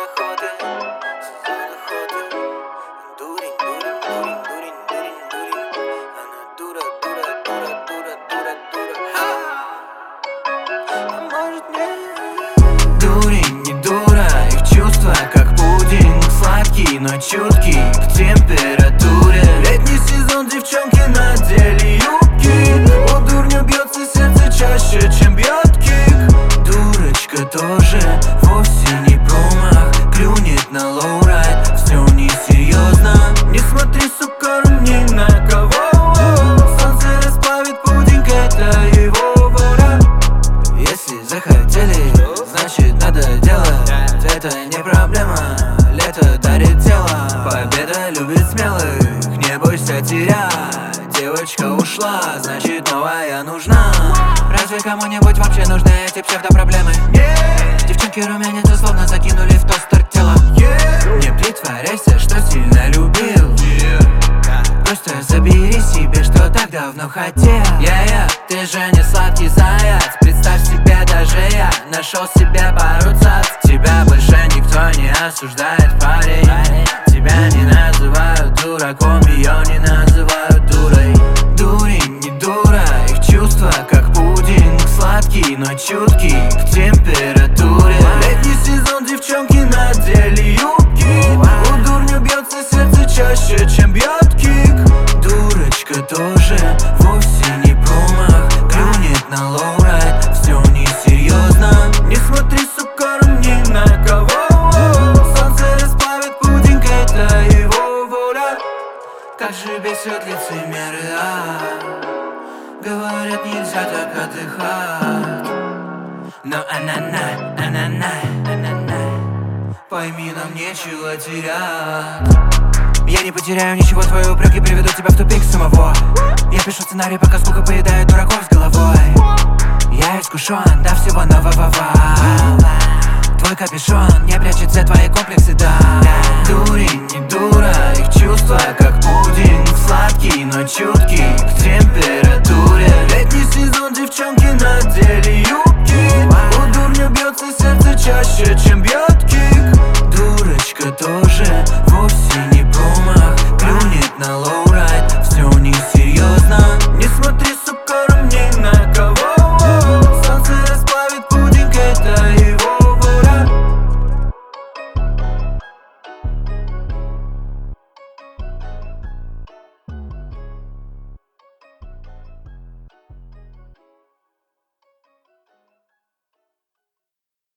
охоты. Дурень, дурень, дурень, дурень, дурень, дурень. Она дура, дура, дура, дура, дура, дура. А может нет? Дурень, не дура, их чувства как пудинг. Сладкий, но чуткий к температуре. Летний сезон, девчонки надели юбки. У дурню бьется сердце чаще, чем бьет кик. Дурочка тоже вовсе не промах. Клюнет на лоурайд, все несерьезно. Не смотри, сука, ни на кого. Солнце расплавит пудинг, это его воля. Если захотели, значит надо делать. Это не проблема, лето дарит тело. Победа любит смелых, не бойся терять. Девочка ушла, значит новая нужна. Разве кому-нибудь вообще нужны эти псевдопроблемы? Девчонки румянятся, словно закинули в тостер тело. Не притворяйся, что сильно любил. Просто забери себе, что так давно хотел. Ты же не сладкий заяц. Представь себе, даже я нашел себе пару цац. Тебя больше никто не осуждает, парень. Тебя не называют дураком, ее не называют дурой. Дурень, не дура, их чувства как пудинг. Сладкий, но чуткий к температуре. Летний сезон, девчонки надели юбки. У дурню бьется сердце чаще, чем бьет кик. Дурочка тоже вовсе не промах. Клюнет на лоурайд, все несерьезно. Не смотри, сука, ни на кого. Солнце расплавит пудинг, это его воля. Как же бесят лицемеры, говорят, нельзя так отдыхать. Но она, пойми, нам нечего терять. Я не потеряю ничего, твои упреки приведут тебя в тупик самого. Я пишу сценарий, пока скука поедает дураков с головой. Я искушен до всего нового. Твой капюшон не прячет все твои комплексы, да. Дурень, не дура, их чувства как пудинг. Сладкий, но чуткий к температуре. Летний сезон, девчонки надели юбки. У дурню бьется сердце чаще, чем бьет кик.